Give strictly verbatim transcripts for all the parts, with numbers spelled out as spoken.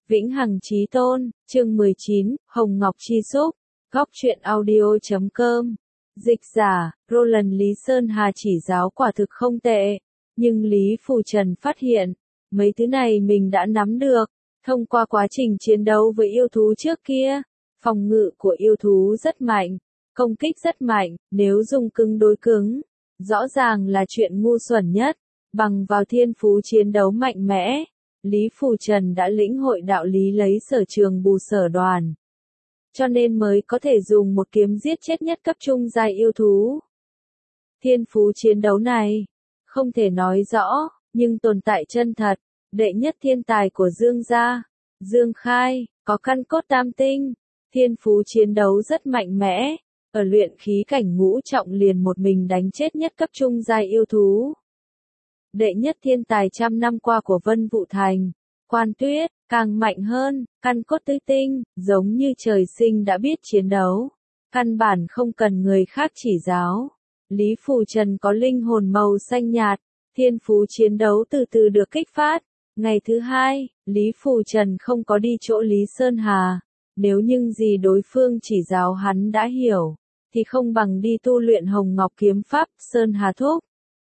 Vĩnh Hằng Chí Tôn, chương mười chín, Hồng Ngọc Chi Xúc, góc truyện audio chấm com. Dịch giả, Roland Lý Sơn Hà chỉ giáo quả thực không tệ, nhưng Lý Phù Trần phát hiện, mấy thứ này mình đã nắm được, thông qua quá trình chiến đấu với yêu thú trước kia, phòng ngự của yêu thú rất mạnh, công kích rất mạnh, nếu dùng cứng đối cứng, rõ ràng là chuyện ngu xuẩn nhất, bằng vào thiên phú chiến đấu mạnh mẽ. Lý Phù Trần đã lĩnh hội đạo lý lấy sở trường bù sở đoàn. Cho nên mới có thể dùng một kiếm giết chết nhất cấp trung giai yêu thú. Thiên phú chiến đấu này, không thể nói rõ, nhưng tồn tại chân thật, đệ nhất thiên tài của Dương gia, Dương Khai, có căn cốt tam tinh, thiên phú chiến đấu rất mạnh mẽ, ở luyện khí cảnh ngũ trọng liền một mình đánh chết nhất cấp trung giai yêu thú. Đệ nhất thiên tài trăm năm qua của Vân Vũ Thành, Quan Tuyết, càng mạnh hơn, căn cốt tứ tinh, giống như trời sinh đã biết chiến đấu. Căn bản không cần người khác chỉ giáo. Lý Phù Trần có linh hồn màu xanh nhạt, thiên phú chiến đấu từ từ được kích phát. Ngày thứ hai, Lý Phù Trần không có đi chỗ Lý Sơn Hà. Nếu những gì đối phương chỉ giáo hắn đã hiểu, thì không bằng đi tu luyện Hồng Ngọc Kiếm Pháp, Sơn Hà thúc.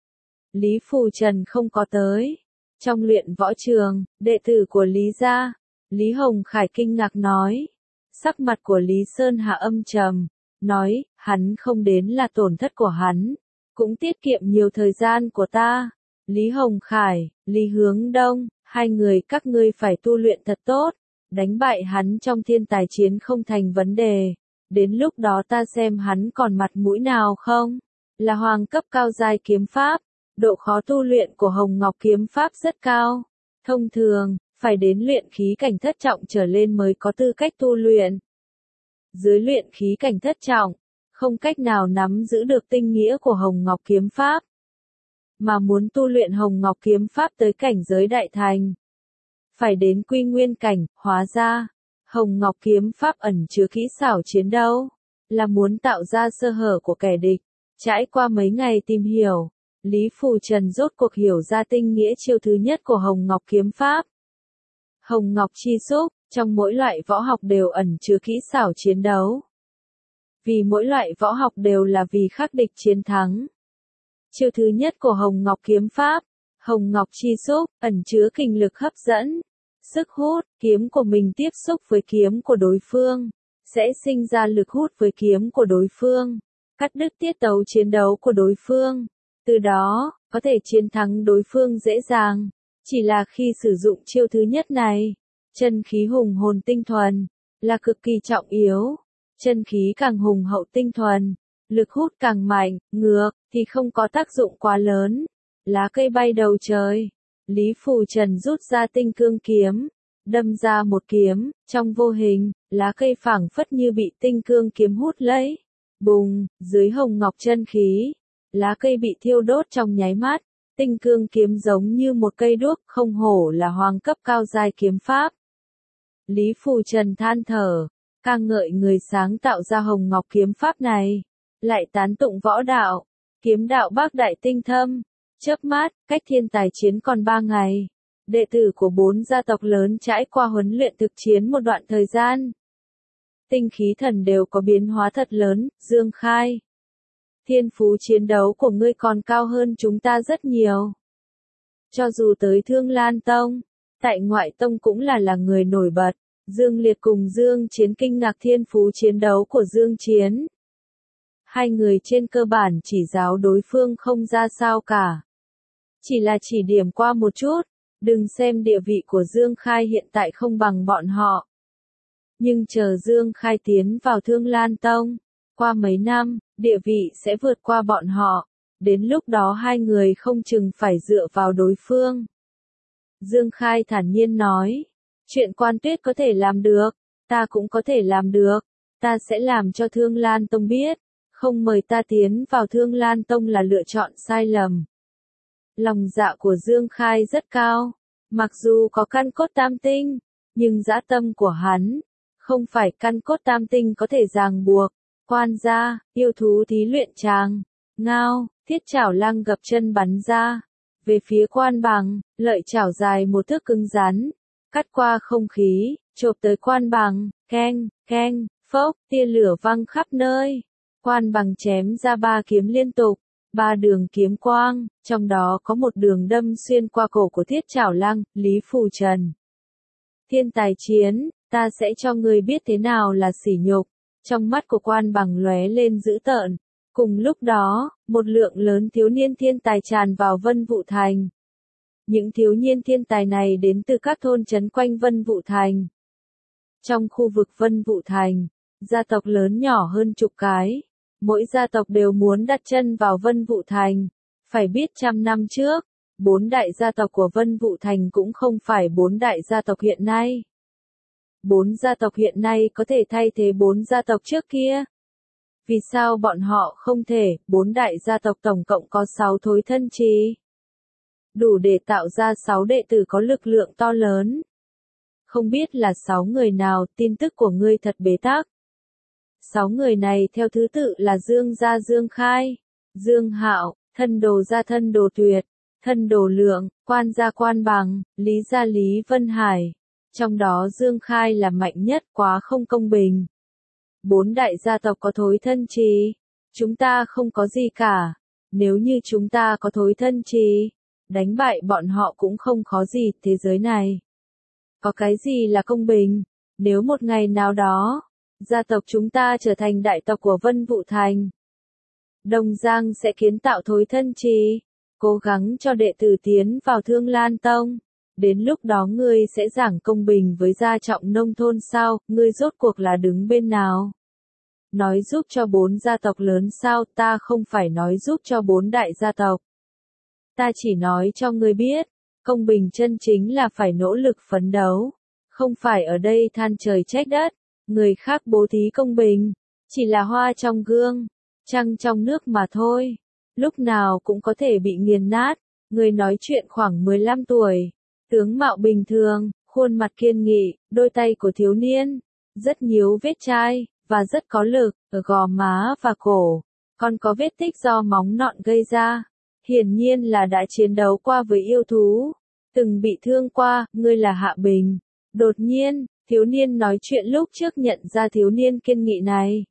Lý Phù Trần không có tới. Trong luyện võ trường, đệ tử của Lý gia, Lý Hồng Khải kinh ngạc nói. Sắc mặt của Lý Sơn Hà âm trầm, nói, hắn không đến là tổn thất của hắn, cũng tiết kiệm nhiều thời gian của ta. Lý Hồng Khải, Lý Hướng Đông, hai người các ngươi phải tu luyện thật tốt, đánh bại hắn trong thiên tài chiến không thành vấn đề. Đến lúc đó ta xem hắn còn mặt mũi nào không? Là hoàng cấp cao giai kiếm pháp. Độ khó tu luyện của Hồng Ngọc Kiếm Pháp rất cao. Thông thường, phải đến luyện khí cảnh thất trọng trở lên mới có tư cách tu luyện. Dưới luyện khí cảnh thất trọng, không cách nào nắm giữ được tinh nghĩa của Hồng Ngọc Kiếm Pháp. Mà muốn tu luyện Hồng Ngọc Kiếm Pháp tới cảnh giới đại thành, phải đến quy nguyên cảnh. Hóa ra, Hồng Ngọc Kiếm Pháp ẩn chứa kỹ xảo chiến đấu, là muốn tạo ra sơ hở của kẻ địch. Trải qua mấy ngày tìm hiểu, Lý Phù Trần rốt cuộc hiểu ra tinh nghĩa chiêu thứ nhất của Hồng Ngọc Kiếm Pháp. Hồng Ngọc Chi Xúc, trong mỗi loại võ học đều ẩn chứa kỹ xảo chiến đấu. Vì mỗi loại võ học đều là vì khắc địch chiến thắng. Chiêu thứ nhất của Hồng Ngọc Kiếm Pháp, Hồng Ngọc Chi Xúc, ẩn chứa kình lực hấp dẫn, sức hút, kiếm của mình tiếp xúc với kiếm của đối phương, sẽ sinh ra lực hút với kiếm của đối phương, cắt đứt tiết tấu chiến đấu của đối phương. Từ đó, có thể chiến thắng đối phương dễ dàng. Chỉ là khi sử dụng chiêu thứ nhất này, chân khí hùng hồn tinh thuần, là cực kỳ trọng yếu. Chân khí càng hùng hậu tinh thuần, lực hút càng mạnh, ngược, thì không có tác dụng quá lớn. Lá cây bay đầu trời. Lý Phù Trần rút ra tinh cương kiếm, đâm ra một kiếm, trong vô hình, lá cây phảng phất như bị tinh cương kiếm hút lấy. Bùng, dưới hồng ngọc chân khí. Lá cây bị thiêu đốt trong nháy mắt, tinh cương kiếm giống như một cây đuốc, không hổ là hoàng cấp cao giai kiếm pháp. Lý Phù Trần than thở, ca ngợi người sáng tạo ra Hồng Ngọc Kiếm Pháp này, lại tán tụng võ đạo, kiếm đạo bác đại tinh thâm. Chớp mắt, cách thiên tài chiến còn ba ngày, đệ tử của bốn gia tộc lớn trải qua huấn luyện thực chiến một đoạn thời gian. Tinh khí thần đều có biến hóa thật lớn. Dương Khai, thiên phú chiến đấu của ngươi còn cao hơn chúng ta rất nhiều. Cho dù tới Thương Lan Tông, tại ngoại tông cũng là là người nổi bật. Dương Liệt cùng Dương Chiến kinh ngạc thiên phú chiến đấu của Dương Chiến. Hai người trên cơ bản chỉ giáo đối phương không ra sao cả. Chỉ là chỉ điểm qua một chút, đừng xem địa vị của Dương Khai hiện tại không bằng bọn họ. Nhưng chờ Dương Khai tiến vào Thương Lan Tông, qua mấy năm, địa vị sẽ vượt qua bọn họ, đến lúc đó hai người không chừng phải dựa vào đối phương. Dương Khai thản nhiên nói, chuyện Quan Tuyết có thể làm được, ta cũng có thể làm được, ta sẽ làm cho Thương Lan Tông biết, không mời ta tiến vào Thương Lan Tông là lựa chọn sai lầm. Lòng dạ của Dương Khai rất cao, mặc dù có căn cốt tam tinh, nhưng dã tâm của hắn, không phải căn cốt tam tinh có thể ràng buộc. Quan gia, yêu thú thí luyện tràng, ngao, thiết chảo lang gập chân bắn ra. Về phía Quan Bằng, lợi chảo dài một thước cứng rắn, cắt qua không khí, chộp tới Quan Bằng, keng, keng, phốc, tia lửa văng khắp nơi. Quan Bằng chém ra ba kiếm liên tục, ba đường kiếm quang, trong đó có một đường đâm xuyên qua cổ của Thiết Trảo Lăng, Lý Phù Trần. Thiên tài chiến, ta sẽ cho ngươi biết thế nào là sỉ nhục. Trong mắt của Quan Bằng lóe lên dữ tợn. Cùng lúc đó, một lượng lớn thiếu niên thiên tài tràn vào Vân Vũ Thành. Những thiếu niên thiên tài này đến từ các thôn trấn quanh Vân Vũ Thành. Trong khu vực Vân Vũ Thành, gia tộc lớn nhỏ hơn chục cái. Mỗi gia tộc đều muốn đặt chân vào Vân Vũ Thành. Phải biết trăm năm trước, bốn đại gia tộc của Vân Vũ Thành cũng không phải bốn đại gia tộc hiện nay. Bốn gia tộc hiện nay có thể thay thế bốn gia tộc trước kia. Vì sao bọn họ không thể, bốn đại gia tộc tổng cộng có sáu thối thân trì. Đủ để tạo ra sáu đệ tử có lực lượng to lớn. Không biết là sáu người nào, tin tức của ngươi thật bế tắc. Sáu người này theo thứ tự là Dương Gia Dương Khai, Dương Hạo, Thân Đồ Gia Thân Đồ Tuyệt, Thân Đồ Lượng, Quan Gia Quan Bằng, Lý Gia Lý Vân Hải. Trong đó Dương Khai là mạnh nhất, quá không công bình. Bốn đại gia tộc có thối thân trì, chúng ta không có gì cả. Nếu như chúng ta có thối thân trì, đánh bại bọn họ cũng không khó gì. Thế giới này có cái gì là công bình? Nếu một ngày nào đó, gia tộc chúng ta trở thành đại tộc của Vân Vũ Thành, Đông Giang sẽ kiến tạo thối thân trì, cố gắng cho đệ tử tiến vào Thương Lan Tông. Đến lúc đó ngươi sẽ giảng công bình với gia trọng nông thôn sao? Ngươi rốt cuộc là đứng bên nào? Nói giúp cho bốn gia tộc lớn sao? Ta không phải nói giúp cho bốn đại gia tộc. Ta chỉ nói cho ngươi biết, công bình chân chính là phải nỗ lực phấn đấu, không phải ở đây than trời trách đất. Người khác bố thí công bình, chỉ là hoa trong gương, trăng trong nước mà thôi. Lúc nào cũng có thể bị nghiền nát. Người nói chuyện khoảng mười lăm tuổi, tướng mạo bình thường, khuôn mặt kiên nghị, đôi tay của thiếu niên, rất nhiều vết chai, và rất có lực, ở gò má và cổ, còn có vết tích do móng nhọn gây ra. Hiển nhiên là đã chiến đấu qua với yêu thú, từng bị thương qua. Ngươi là Hạ Bình. Đột nhiên, thiếu niên nói chuyện lúc trước nhận ra thiếu niên kiên nghị này.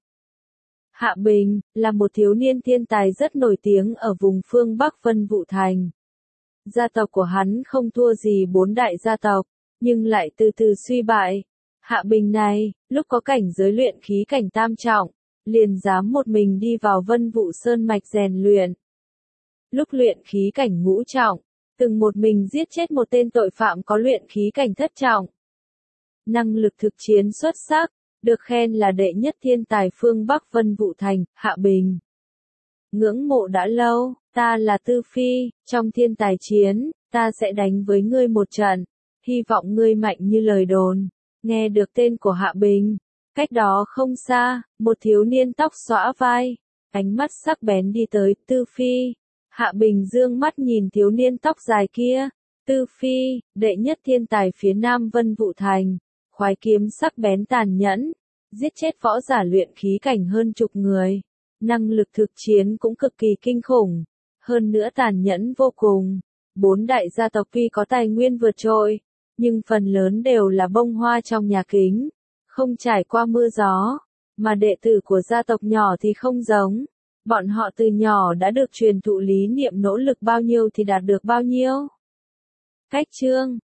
Hạ Bình, là một thiếu niên thiên tài rất nổi tiếng ở vùng phương Bắc Vân Vũ Thành. Gia tộc của hắn không thua gì bốn đại gia tộc, nhưng lại từ từ suy bại. Hạ Bình này, lúc có cảnh giới luyện khí cảnh tam trọng, liền dám một mình đi vào Vân Vũ Sơn mạch rèn luyện. Lúc luyện khí cảnh ngũ trọng, từng một mình giết chết một tên tội phạm có luyện khí cảnh thất trọng. Năng lực thực chiến xuất sắc, được khen là đệ nhất thiên tài phương Bắc Vân Vũ Thành. Hạ Bình. Ngưỡng mộ đã lâu, ta là Tư Phi, trong thiên tài chiến, ta sẽ đánh với ngươi một trận, hy vọng ngươi mạnh như lời đồn. Nghe được tên của Hạ Bình, cách đó không xa, một thiếu niên tóc xõa vai, ánh mắt sắc bén đi tới. Tư Phi. Hạ Bình dương mắt nhìn thiếu niên tóc dài kia. Tư Phi, đệ nhất thiên tài phía Nam Vân Vũ Thành, khoái kiếm sắc bén tàn nhẫn, giết chết võ giả luyện khí cảnh hơn chục người. Năng lực thực chiến cũng cực kỳ kinh khủng, hơn nữa tàn nhẫn vô cùng. Bốn đại gia tộc tuy có tài nguyên vượt trội, nhưng phần lớn đều là bông hoa trong nhà kính, không trải qua mưa gió, mà đệ tử của gia tộc nhỏ thì không giống. Bọn họ từ nhỏ đã được truyền thụ lý niệm nỗ lực bao nhiêu thì đạt được bao nhiêu. Cách chương